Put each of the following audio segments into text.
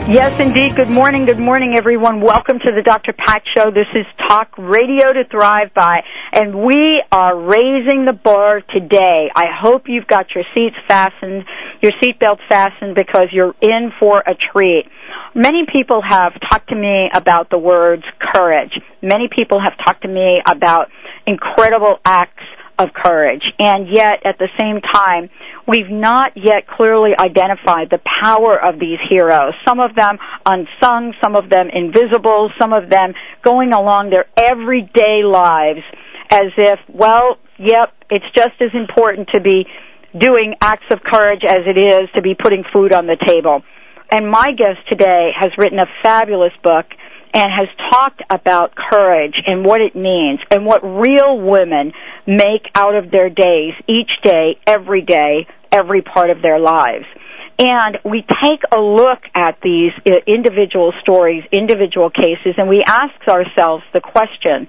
Yes, indeed. Good morning, everyone. Welcome to the Dr. Pat Show. This is Talk Radio to Thrive By, and we are raising the bar today. I hope you've got your seatbelts fastened, because you're in for a treat. Many people have talked to me about the words courage. Many people have talked to me about incredible acts of courage, and yet at the same time, we've not yet clearly identified the power of these heroes. Some of them unsung, some of them invisible, some of them going along their everyday lives as if, well, yep, it's just as important to be doing acts of courage as it is to be putting food on the table. And my guest today has written a fabulous book and has talked about courage and what it means and what real women make out of their days, each day, every part of their lives. And we take a look at these individual stories, individual cases, and we ask ourselves the question,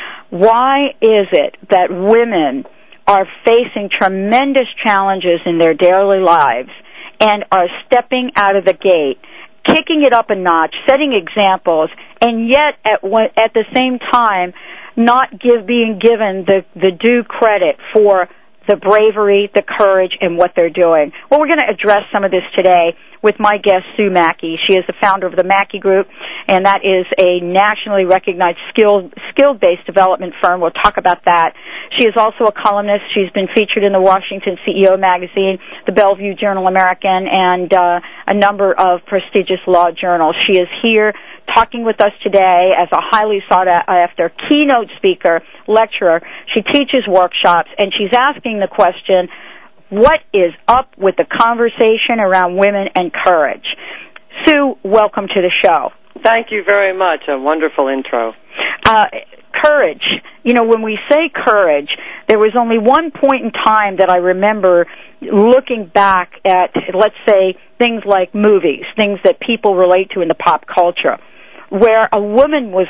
why is it that women are facing tremendous challenges in their daily lives and are stepping out of the gate, kicking it up a notch, setting examples, and yet at the same time not being given the due credit for the bravery, the courage, and what they're doing? Well, we're going to address some of this today with my guest, Sue Mackey. She is the founder of the Mackey Group, and that is a nationally recognized skill-based development firm. We'll talk about that. She is also a columnist. She's been featured in the Washington CEO magazine, the Bellevue Journal-American, and a number of prestigious law journals. She is here talking with us today as a highly sought-after keynote speaker, lecturer. She teaches workshops, and she's asking the question, what is up with the conversation around women and courage? Sue, welcome to the show. Thank you very much. A wonderful intro. Courage. You know, when we say courage, there was only one point in time that I remember looking back at, let's say, things like movies, things that people relate to in the pop culture, where a woman was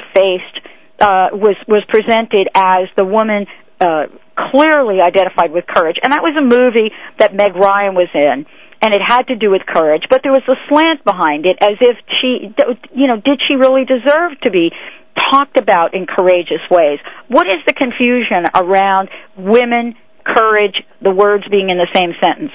was presented as the woman clearly identified with courage. And that was a movie that Meg Ryan was in, and it had to do with courage, but there was a slant behind it as if did she really deserve to be talked about in courageous ways? What is the confusion around women, courage, the words being in the same sentence?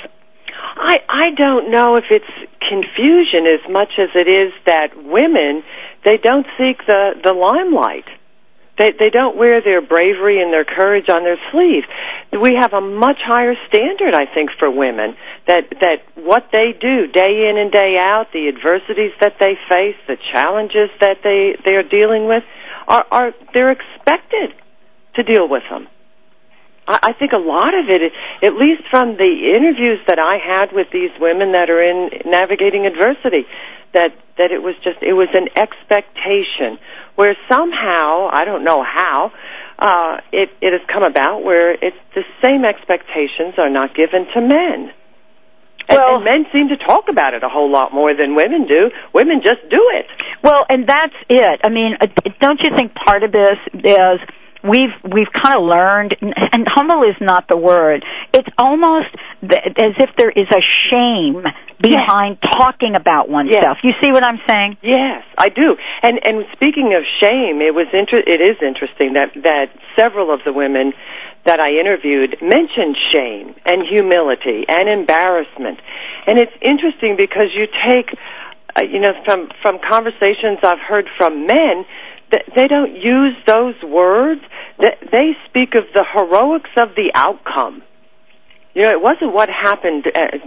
I don't know if it's confusion as much as it is that women, they don't seek the limelight. They don't wear their bravery and their courage on their sleeves. We have a much higher standard, I think, for women, that what they do day in and day out, the adversities that they face, the challenges that they are dealing with, they're expected to deal with them. I think a lot of it, at least from the interviews that I had with these women that are in navigating adversity, that it was an expectation where somehow, I don't know how, it has come about where it's the same expectations are not given to men. And men seem to talk about it a whole lot more than women do. Women just do it. Well, and that's it. I mean, don't you think part of this is we've kind of learned, and humble is not the word, it's almost as if there is a shame behind talking about oneself. You see what I'm saying? Yes, I do. And speaking of shame, it is interesting that several of the women that I interviewed mentioned shame and humility and embarrassment. And it's interesting because you take, from conversations I've heard from men, they don't use those words. They speak of the heroics of the outcome. It wasn't what happened,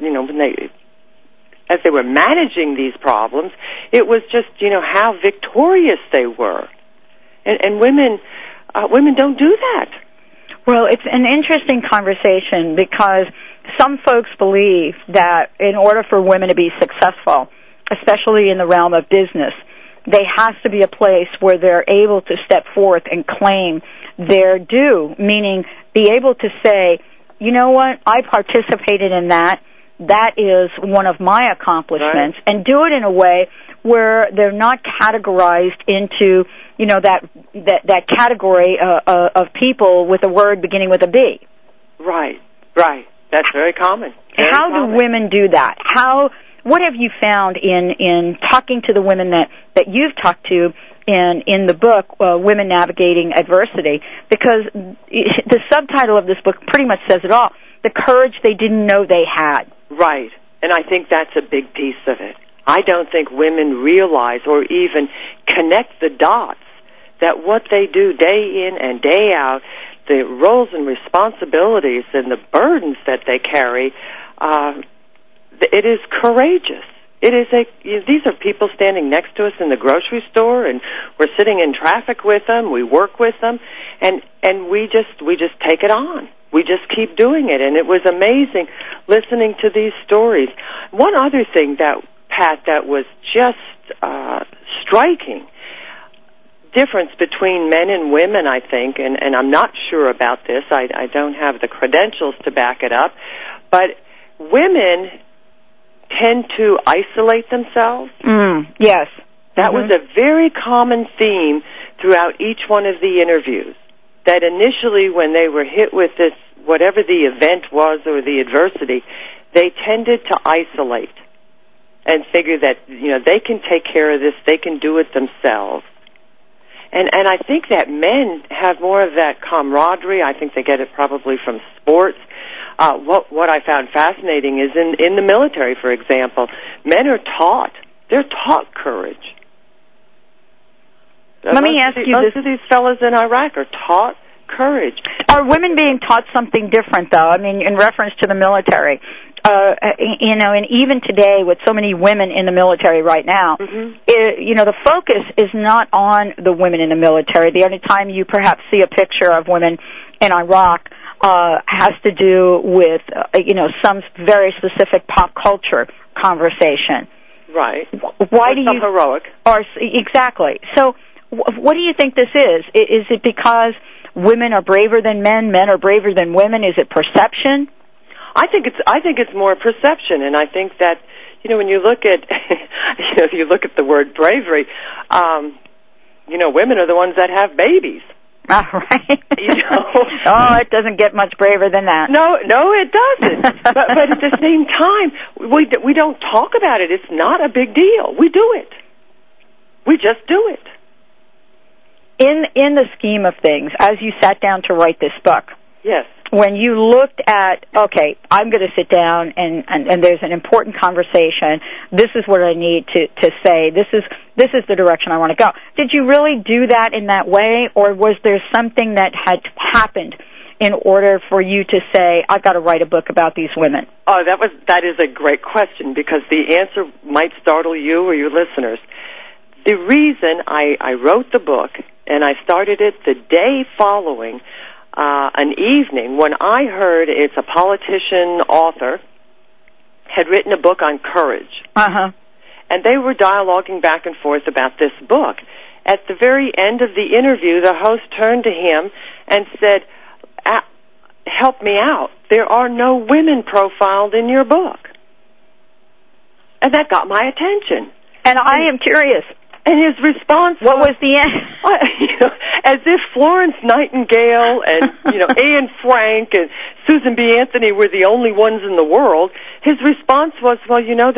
as they were managing these problems. It was just, how victorious they were. And women don't do that. Well, it's an interesting conversation because some folks believe that in order for women to be successful, especially in the realm of business, there has to be a place where they're able to step forth and claim their due, meaning be able to say, you know what, I participated in that. That is one of my accomplishments, right. And do it in a way where they're not categorized into, that category of people with a word beginning with a B. Right. That's very common. How do women do that? How what have you found in talking to the women that you've talked to in the book, Women Navigating Adversity? Because the subtitle of this book pretty much says it all, the courage they didn't know they had. Right, and I think that's a big piece of it. I don't think women realize or even connect the dots that what they do day in and day out, the roles and responsibilities and the burdens that they carry, it is courageous. It is these are people standing next to us in the grocery store, and we're sitting in traffic with them. We work with them, and we just take it on. We just keep doing it, and it was amazing listening to these stories. One other thing that was just striking difference between men and women, I think, and I'm not sure about this. I don't have the credentials to back it up, but women tend to isolate themselves. Yes. That was a very common theme throughout each one of the interviews, that initially when they were hit with this, whatever the event was or the adversity, they tended to isolate and figure that, they can take care of this, they can do it themselves. And I think that men have more of that camaraderie. I think they get it probably from sports. What I found fascinating is in the military, for example, men are taught. They're taught courage. Let me ask you this. Most of these fellas in Iraq are taught courage. Are women being taught something different, though? I mean, in reference to the military. And even today with so many women in the military right now, the focus is not on the women in the military. The only time you perhaps see a picture of women in Iraq has to do with, some very specific pop culture conversation. Right. Why do you heroic? Exactly. So, what do you think this is? Is it because women are braver than men are braver than women? Is it perception? I think it's more perception, and I think that when you look at you look at the word bravery, women are the ones that have babies. Right. Oh, it doesn't get much braver than that. No, it doesn't. but at the same time, we don't talk about it. It's not a big deal. We do it. We just do it. In the scheme of things, as you sat down to write this book, yes. When you looked at, okay, I'm going to sit down and there's an important conversation. This is what I need to say. This is the direction I want to go. Did you really do that in that way, or was there something that had happened in order for you to say, I've got to write a book about these women? Oh, that is a great question, because the answer might startle you or your listeners. The reason I wrote the book, and I started it the day following an evening when I heard it's a politician author had written a book on courage. And they were dialoguing back and forth about this book. At the very end of the interview, the host turned to him and said, help me out. There are no women profiled in your book. And that got my attention. And I am curious. And his response what was the end? As if Florence Nightingale and Anne Frank and Susan B. Anthony were the only ones in the world. His response was, well,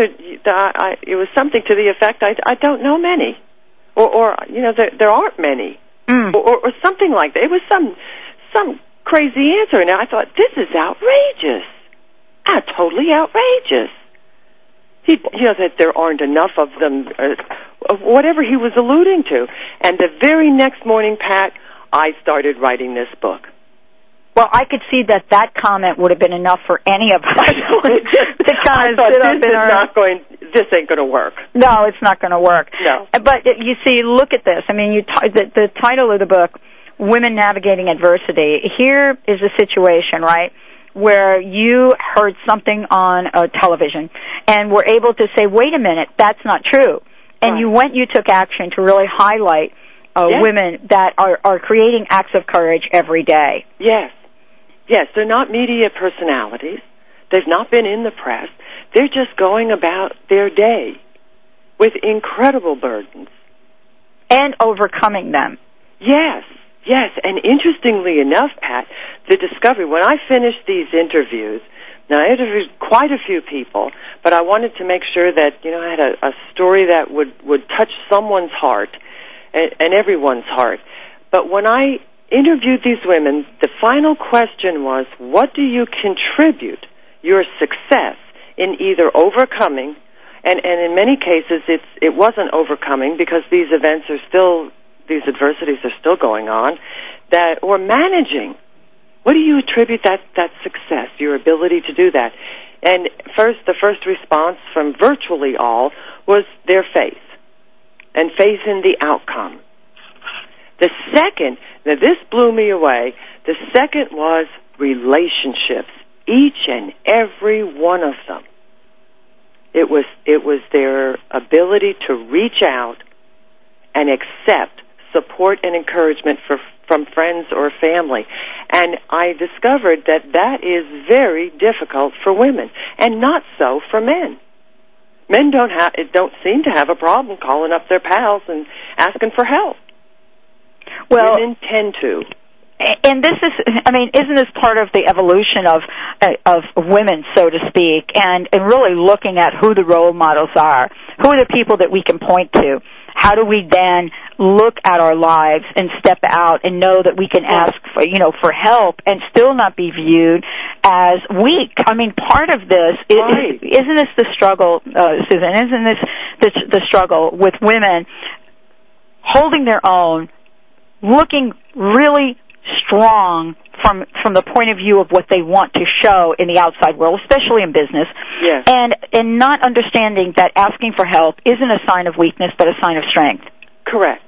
it was something to the effect, I don't know many, or there aren't many, or something like that. It was some crazy answer, and I thought, this is outrageous, totally outrageous. That there aren't enough of them, whatever he was alluding to. And the very next morning, Pat, I started writing this book. Well, I could see that comment would have been enough for any of us to kind of sit up in our... This ain't going to work. No, it's not going to work. No. But you see, look at this. I mean, the title of the book, Women Navigating Adversity. Here is a situation, right, where you heard something on television and were able to say, wait a minute, that's not true. And you took action to really highlight women that are creating acts of courage every day. Yes. Yes, they're not media personalities. They've not been in the press. They're just going about their day with incredible burdens. And overcoming them. Yes. Yes, and interestingly enough, Pat, the discovery, when I finished these interviews, Now, I interviewed quite a few people, but I wanted to make sure that, I had a story that would touch someone's heart and everyone's heart. But when I interviewed these women, the final question was, what do you contribute your success in either overcoming, and in many cases it wasn't overcoming because these adversities are still going on, or managing. What do you attribute that success, your ability to do that? And the first response from virtually all was their faith, and faith in the outcome. The second, now this blew me away, the second was relationships, each and every one of them. It was their ability to reach out and accept support and encouragement from friends or family. And I discovered that is very difficult for women, and not so for men. Men don't seem to have a problem calling up their pals and asking for help. Well, women tend to. And this is, isn't this part of the evolution of women, so to speak, and really looking at who the role models are, who are the people that we can point to? How do we then look at our lives and step out and know that we can ask for help and still not be viewed as weak? Part of this isn't this the struggle, Susan? Isn't this the struggle with women holding their own, looking really strong from the point of view of what they want to show in the outside world, especially in business, yes, and not understanding that asking for help isn't a sign of weakness but a sign of strength? Correct.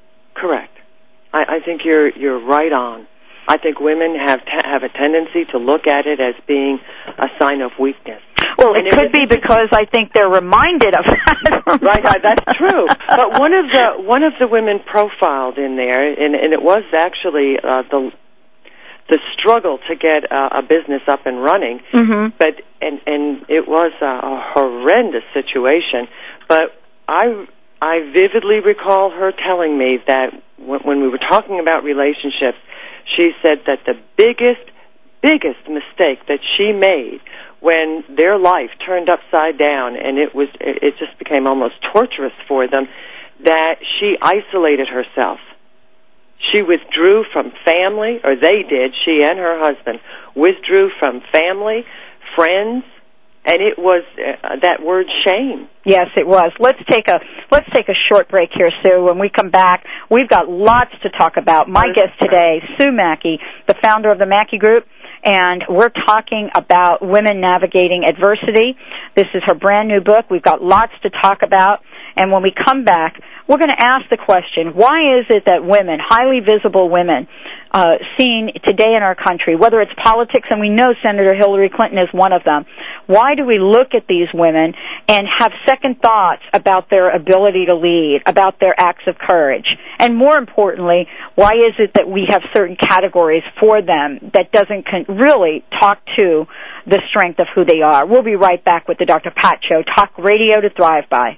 I think you're right on. I think women have a tendency to look at it as being a sign of weakness. Well, it could be because I think they're reminded of that. Right, that's true. But one of the women profiled in there, and it was actually the struggle to get a business up and running. Mm-hmm. But and it was a horrendous situation. But I vividly recall her telling me that when we were talking about relationships, she said that the biggest mistake that she made when their life turned upside down and it just became almost torturous for them, that she isolated herself. She withdrew from family, or they did, she and her husband withdrew from family, friends, and it was that word shame. Yes, it was. Let's take a short break here, Sue. When we come back, we've got lots to talk about. My guest today, Sue Mackey, the founder of the Mackey Group, and we're talking about women navigating adversity. This is her brand new book. We've got lots to talk about, and when we come back, we're going to ask the question, why is it that women, highly visible women, seen today in our country, whether it's politics, and we know Senator Hillary Clinton is one of them, why do we look at these women and have second thoughts about their ability to lead, about their acts of courage? And more importantly, why is it that we have certain categories for them that doesn't really talk to the strength of who they are? We'll be right back with the Dr. Pat Show, talk radio to thrive by.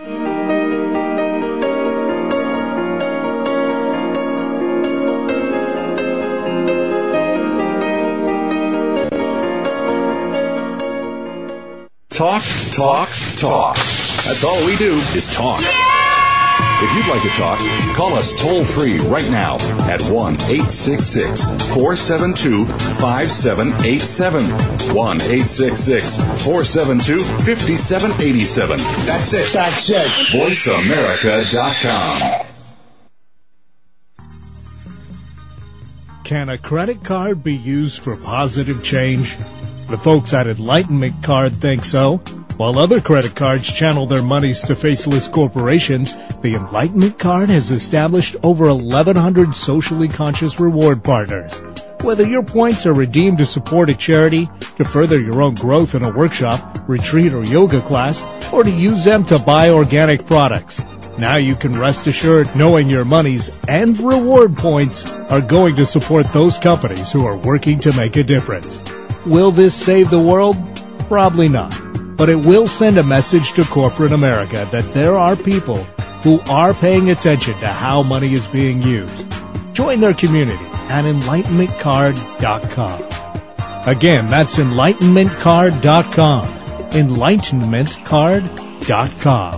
Talk. That's all we do is talk. If you'd like to talk, call us toll-free right now at 1-866-472-5787. 1-866-472-5787. That's it. VoiceAmerica.com. Can a credit card be used for positive change? The folks at Enlightenment Card think so. While other credit cards channel their monies to faceless corporations, the Enlightenment Card has established over 1,100 socially conscious reward partners. Whether your points are redeemed to support a charity, to further your own growth in a workshop, retreat, or yoga class, or to use them to buy organic products, now you can rest assured knowing your monies and reward points are going to support those companies who are working to make a difference. Will this save the world? Probably not. But it will send a message to corporate America that there are people who are paying attention to how money is being used. Join their community at EnlightenmentCard.com. Again, that's EnlightenmentCard.com. EnlightenmentCard.com.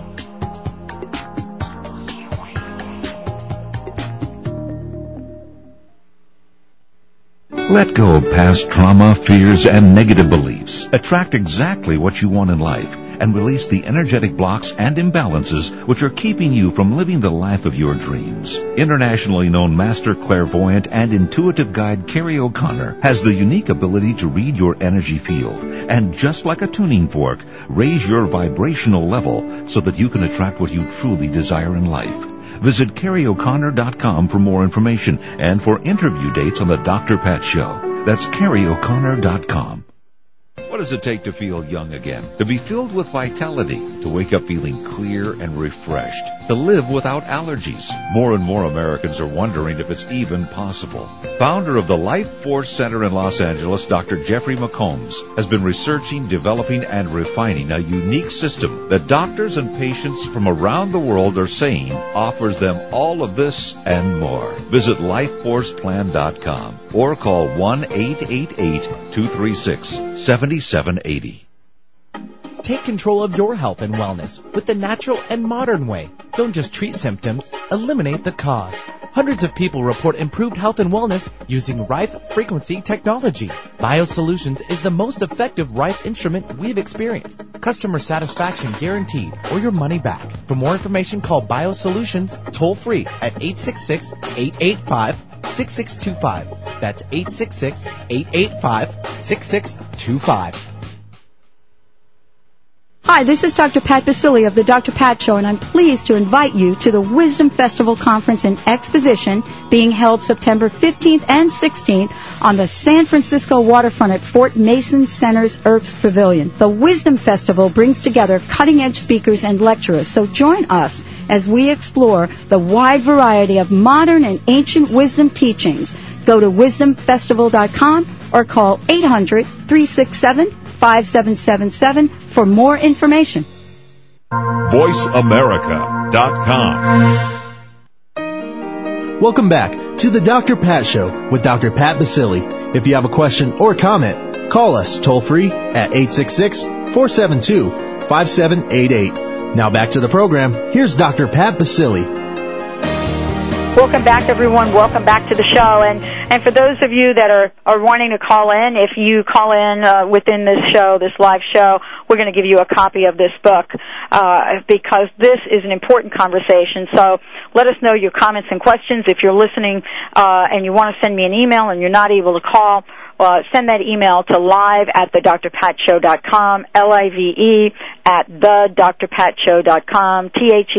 Let go of past trauma, fears, and negative beliefs. Attract exactly what you want in life and release the energetic blocks and imbalances which are keeping you from living the life of your dreams. Internationally known master clairvoyant and intuitive guide Carrie O'Connor has the unique ability to read your energy field and, just like a tuning fork, raise your vibrational level so that you can attract what you truly desire in life. Visit CarrieO'Connor.com for more information and for interview dates on the Dr. Pat Show. That's CarrieO'Connor.com. What does it take to feel young again? To be filled with vitality, to wake up feeling clear and refreshed, to live without allergies. More and more Americans are wondering if it's even possible. Founder of the Life Force Center in Los Angeles, Dr. Jeffrey McCombs, has been researching, developing, and refining a unique system that doctors and patients from around the world are saying offers them all of this and more. Visit LifeForcePlan.com or call 1-888-236-7780. Take control of your health and wellness with the natural and modern way. Don't just treat symptoms, eliminate the cause. Hundreds of people report improved health and wellness using Rife frequency technology. BioSolutions is the most effective Rife instrument we've experienced. Customer satisfaction guaranteed or your money back. For more information, call BioSolutions toll free at 866-885-6625. That's 866-885-6625. Hi, this is Dr. Pat Basili of the Dr. Pat Show, and I'm pleased to invite you to the Wisdom Festival Conference and Exposition being held September 15th and 16th on the San Francisco waterfront at Fort Mason Center's Erbs Pavilion. The Wisdom Festival brings together cutting-edge speakers and lecturers, so join us as we explore the wide variety of modern and ancient wisdom teachings. Go to wisdomfestival.com or call 800-367-5777 for more information. VoiceAmerica.com. Welcome back to the Dr. Pat Show with Dr. Pat Basili. If you have a question or comment, call us toll free at 866-472-5788. Now back to the program. Here's Dr. Pat Basili. Welcome back, everyone. Welcome back to the show. And for those of you that are wanting to call in, if you call in within this show, this live show, we're going to give you a copy of this book because this is an important conversation. So let us know your comments and questions. If you're listening and you want to send me an email and you're not able to call, send that email to live@thedrpatshow.com, LIVE at thedrpatshow.com,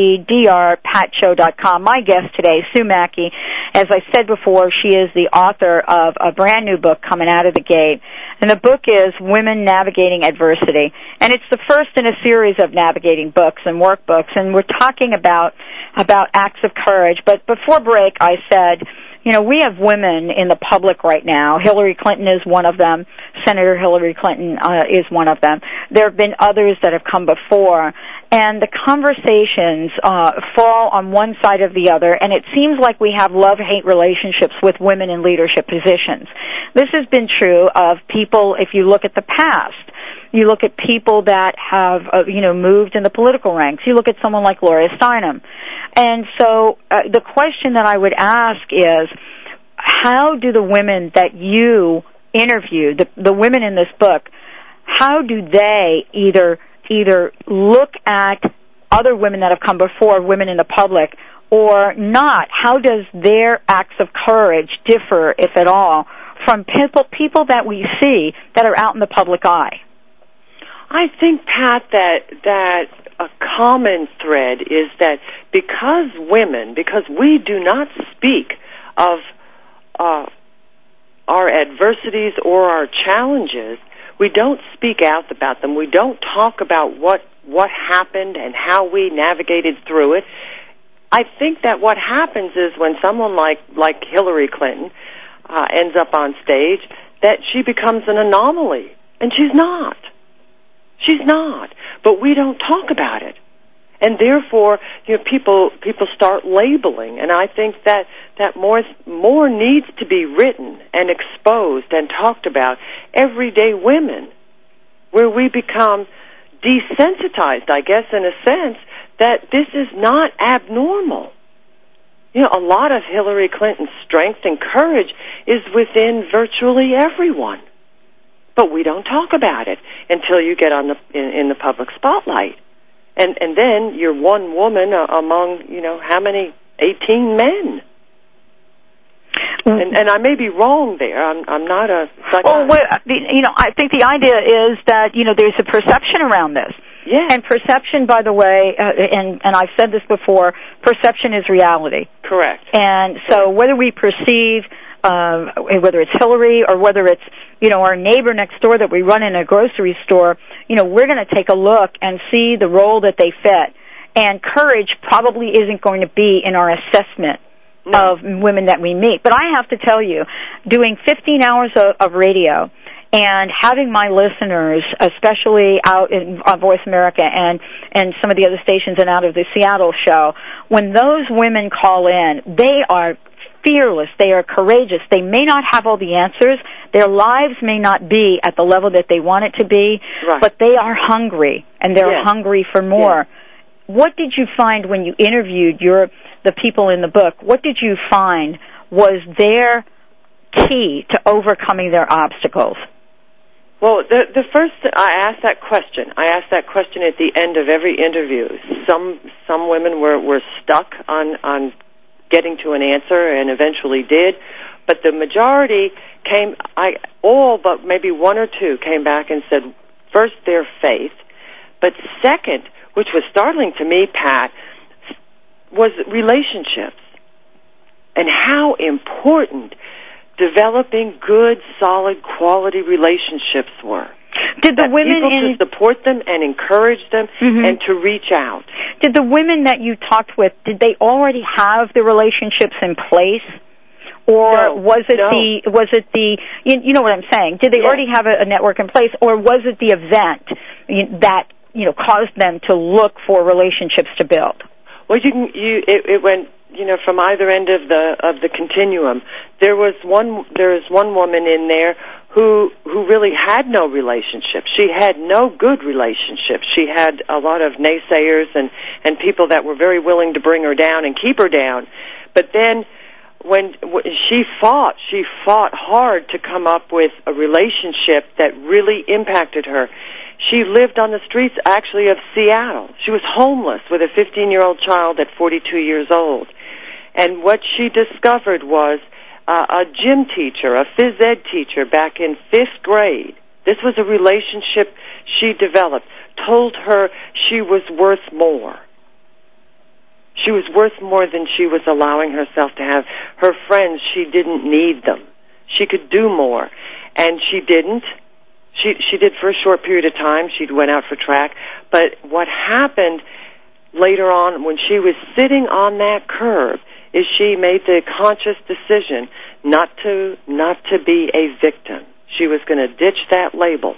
THEDR patshow.com. My guest today, Sue Mackey. As I said before, she is the author of a brand new book coming out of the gate. And the book is Women Navigating Adversity. And it's the first in a series of navigating books and workbooks. And we're talking about acts of courage. But before break, I said, you know, we have women in the public right now. Hillary Clinton is one of them. Senator Hillary Clinton is one of them. There have been others that have come before. And the conversations fall on one side or the other, and it seems like we have love-hate relationships with women in leadership positions. This has been true of people, if you look at the past. You look at people that have, moved in the political ranks. You look at someone like Gloria Steinem. And so the question that I would ask is, how do the women that you interview, the women in this book, how do they either look at other women that have come before, women in the public, or not? How does their acts of courage differ, if at all, from people that we see that are out in the public eye? I think, Pat, that a common thread is that because we do not speak of our adversities or our challenges, we don't speak out about them. We don't talk about what happened and how we navigated through it. I think that what happens is when someone like Hillary Clinton ends up on stage, that she becomes an anomaly, and she's not. She's not. But we don't talk about it. And therefore, people start labeling, and I think that more needs to be written and exposed and talked about. Everyday women, where we become desensitized, I guess, in a sense, that this is not abnormal. A lot of Hillary Clinton's strength and courage is within virtually everyone, but we don't talk about it until you get on in the public spotlight. And then you're one woman among, how many? 18 men. And I may be wrong there. I'm not a psychiatrist. Well, I think the idea is that, there's a perception around this. Yeah. And perception, by the way, and I've said this before, perception is reality. Correct. And so whether we perceive, whether it's Hillary or whether it's, our neighbor next door that we run in a grocery store, we're going to take a look and see the role that they fit. And courage probably isn't going to be in our assessment of women that we meet. But I have to tell you, doing 15 hours of radio and having my listeners, especially out on Voice America and some of the other stations and out of the Seattle show, when those women call in, they are fearless, they are courageous, they may not have all the answers, their lives may not be at the level that they want it to be, right, but they are hungry, and they're hungry for more. What did you find when you interviewed the people in the book? What did you find was their key to overcoming their obstacles? Well, the first, I asked that question. I asked that question at the end of every interview. Some women were stuck on getting to an answer and eventually did, but the majority all but maybe one or two came back and said, first, their faith, but second, which was startling to me, Pat, was relationships and how important developing good, solid, quality relationships were. Did the women to support them and encourage them and to reach out? Did the women that you talked with, did they already have the relationships in place? Or was it the you know what I'm saying? Did they already have a network in place, or was it the event that caused them to look for relationships to build? Well, it went from either end of the continuum. There is one woman in there who really had no relationship. She had no good relationship. She had a lot of naysayers and people that were very willing to bring her down and keep her down. But then when she fought hard to come up with a relationship that really impacted her. She lived on the streets, actually, of Seattle. She was homeless with a 15-year-old child at 42 years old. And what she discovered was a gym teacher, a phys ed teacher back in 5th grade. This was a relationship she developed, told her she was worth more. She was worth more than she was allowing herself to have. Her friends, she didn't need them. She could do more. And she didn't. She did for a short period of time. She went out for track. But what happened later on when she was sitting on that curb is she made the conscious decision not to be a victim. She was going to ditch that label.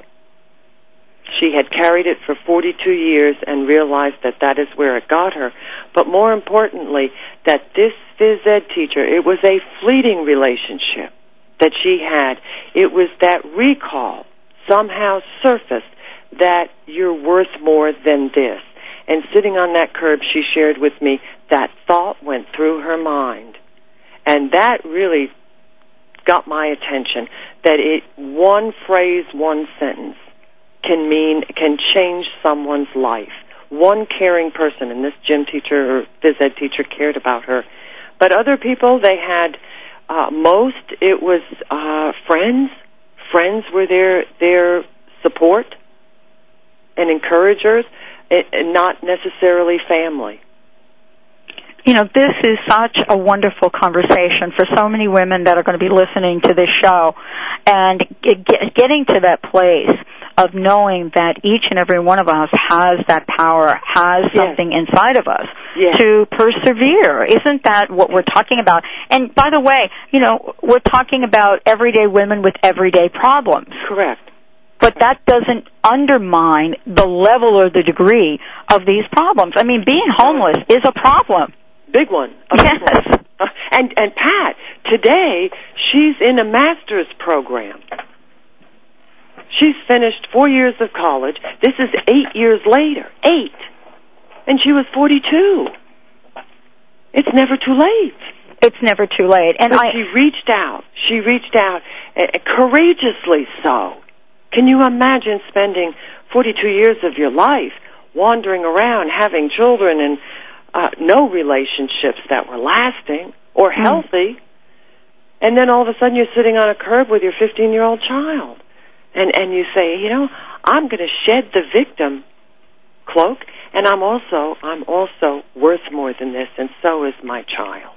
She had carried it for 42 years and realized that is where it got her. But more importantly, that this phys ed teacher, it was a fleeting relationship that she had. It was that recall somehow surfaced that you're worth more than this. And sitting on that curb, she shared with me that thought went through her mind. And that really got my attention, that one phrase, one sentence can change someone's life. One caring person, and this gym teacher or phys ed teacher cared about her. But other people, they had it was friends. Friends were their support and encouragers, and not necessarily family. This is such a wonderful conversation for so many women that are going to be listening to this show, and getting to that place of knowing that each and every one of us has that power, has something inside of us to persevere. Isn't that what we're talking about? And by the way, we're talking about everyday women with everyday problems. Correct. But that doesn't undermine the level or the degree of these problems. I mean, being homeless is a problem. Big one. Yes. And Pat, today, she's in a master's program. She's finished 4 years of college. This is 8 years later. 8. And she was 42. It's never too late. It's never too late. And she reached out. She reached out courageously so. Can you imagine spending 42 years of your life wandering around, having children, and no relationships that were lasting or healthy, and then all of a sudden you're sitting on a curb with your 15-year-old child, and you say, you know, I'm going to shed the victim cloak, and I'm also worth more than this, and so is my child.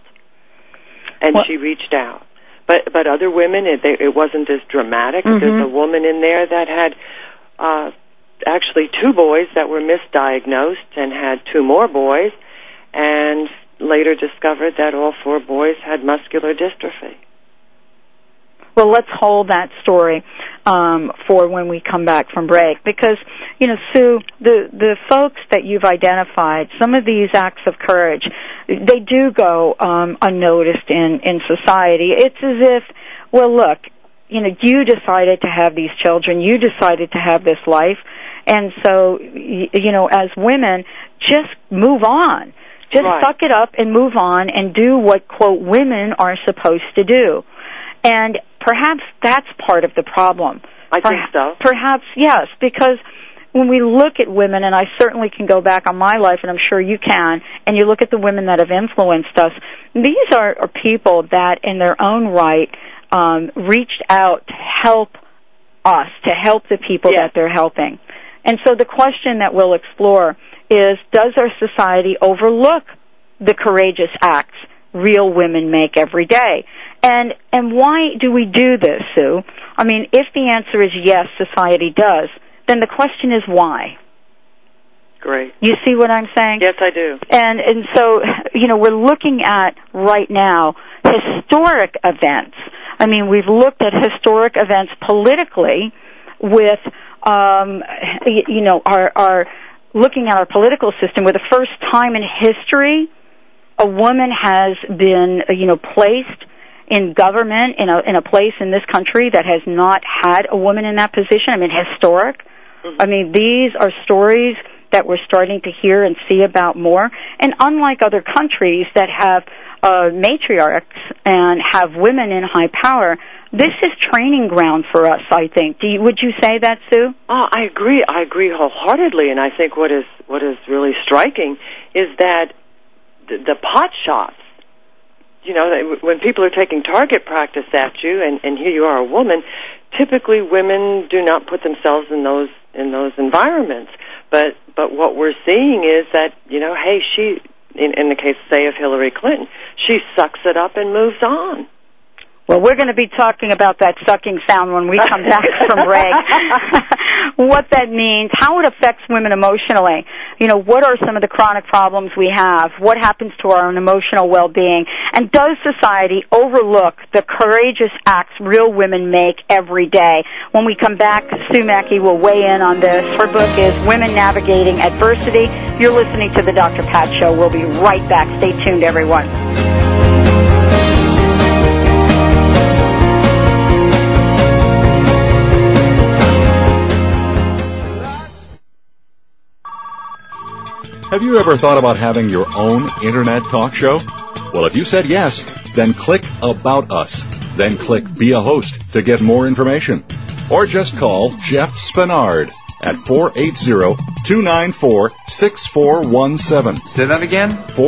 And she reached out. But other women, it wasn't as dramatic. Mm-hmm. There's a woman in there that had actually 2 boys that were misdiagnosed and had 2 more boys, and later discovered that all 4 boys had muscular dystrophy. Well, let's hold that story for when we come back from break, because, you know, Sue, the folks that you've identified, some of these acts of courage, they do go unnoticed in society. It's as if, well, look, you know, you decided to have these children, you decided to have this life, and so, you know, as women, just move on. Just suck it up and move on and do what, quote, women are supposed to do. And perhaps that's part of the problem. I think so. Perhaps, yes, because when we look at women, and I certainly can go back on my life, and I'm sure you can, and you look at the women that have influenced us, these are people that in their own right reached out to help us, to help the people that they're helping. And so the question that we'll explore is, does our society overlook the courageous acts real women make every day? And why do we do this, Sue? I mean, if the answer is yes, society does, then the question is why? Great. You see what I'm saying? Yes, I do. And so, you know, we're looking at right now historic events. I mean, we've looked at historic events politically with, you know, our looking at our political system, where the first time in history a woman has been, you know, placed in government in a place in this country that has not had a woman in that position. I mean, historic. Mm-hmm. I mean, these are stories that we're starting to hear and see about more. And unlike other countries that have matriarchs and have women in high power, this is training ground for us, I think. Would you say that, Sue? Oh, I agree. I agree wholeheartedly. And I think what is really striking is that the pot shots, you know, when people are taking target practice at you, and here you are a woman, typically women do not put themselves in those environments. But what we're seeing is that, you know, hey, she, in the case, say, of Hillary Clinton, she sucks it up and moves on. Well, we're going to be talking about that sucking sound when we come back from break. What that means, how it affects women emotionally. You know, what are some of the chronic problems we have? What happens to our own emotional well-being? And does society overlook the courageous acts real women make every day? When we come back, Sue Mackey will weigh in on this. Her book is Women Navigating Adversity. You're listening to The Dr. Pat Show. We'll be right back. Stay tuned, everyone. Have you ever thought about having your own internet talk show? Well, if you said yes, then click About Us. Then click Be a Host to get more information. Or just call Jeff Spinard at 480-294-6417. Say that again?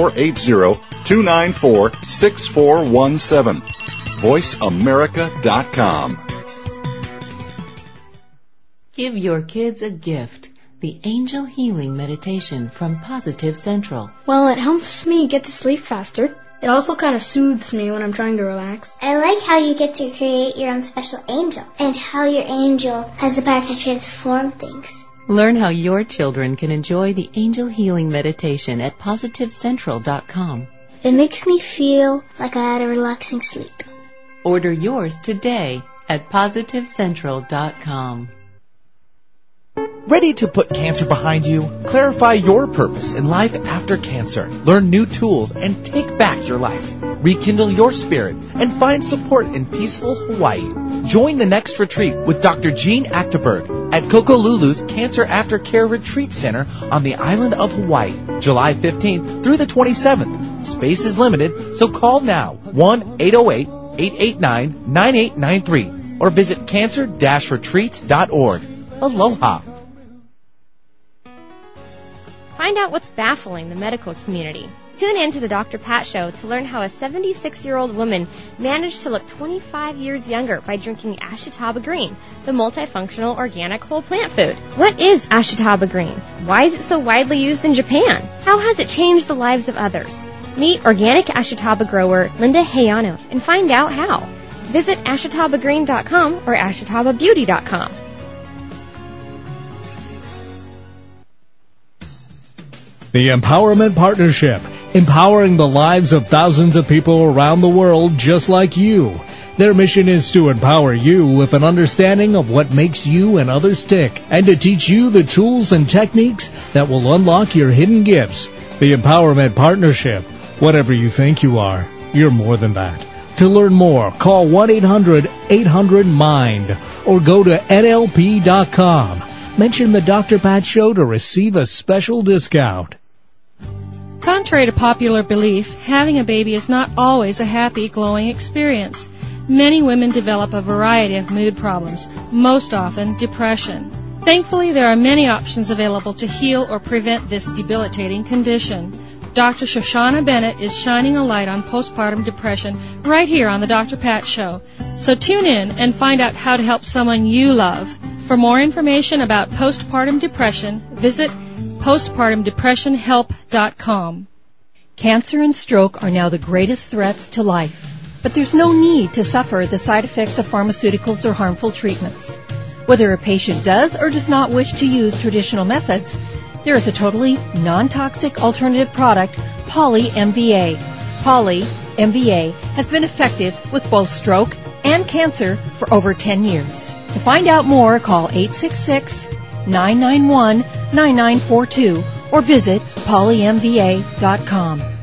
480-294-6417. VoiceAmerica.com. Give your kids a gift. The Angel Healing Meditation from Positive Central. Well, it helps me get to sleep faster. It also kind of soothes me when I'm trying to relax. I like how you get to create your own special angel, and how your angel has the power to transform things. Learn how your children can enjoy the Angel Healing Meditation at PositiveCentral.com. It makes me feel like I had a relaxing sleep. Order yours today at PositiveCentral.com. Ready to put cancer behind you? Clarify your purpose in life after cancer. Learn new tools and take back your life. Rekindle your spirit and find support in peaceful Hawaii. Join the next retreat with Dr. Jean Achterberg at Kokolulu's Cancer Aftercare Retreat Center on the island of Hawaii, July 15th through the 27th. Space is limited, so call now, 1-808-889-9893, or visit cancer-retreats.org. Aloha. Find out what's baffling the medical community. Tune in to the Dr. Pat Show to learn how a 76-year-old woman managed to look 25 years younger by drinking Ashitaba Green, the multifunctional organic whole plant food. What is Ashitaba Green? Why is it so widely used in Japan? How has it changed the lives of others? Meet organic Ashitaba grower Linda Hayano and find out how. Visit ashitabagreen.com or ashitababeauty.com. The Empowerment Partnership, empowering the lives of thousands of people around the world just like you. Their mission is to empower you with an understanding of what makes you and others tick, and to teach you the tools and techniques that will unlock your hidden gifts. The Empowerment Partnership. Whatever you think you are, you're more than that. To learn more, call 1-800-800-MIND or go to NLP.com. Mention the Dr. Pat Show to receive a special discount. Contrary to popular belief, having a baby is not always a happy, glowing experience. Many women develop a variety of mood problems, most often depression. Thankfully, there are many options available to heal or prevent this debilitating condition. Dr. Shoshana Bennett is shining a light on postpartum depression right here on the Dr. Pat Show. So tune in and find out how to help someone you love. For more information about postpartum depression, visit postpartumdepressionhelp.com. Cancer and stroke are now the greatest threats to life, but there's no need to suffer the side effects of pharmaceuticals or harmful treatments. Whether a patient does or does not wish to use traditional methods, there is a totally non-toxic alternative product, Poly-MVA. Poly-MVA has been effective with both stroke and cancer for over 10 years. To find out more, call 866-991-9942 or visit polymva.com.